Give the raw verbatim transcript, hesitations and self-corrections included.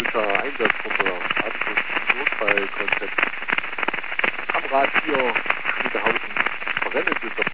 Anhalter, Einsatzgruppe, Anschluss, Notfallkonzept. Am Rad hier, Schmiedehausen, verwendet ist der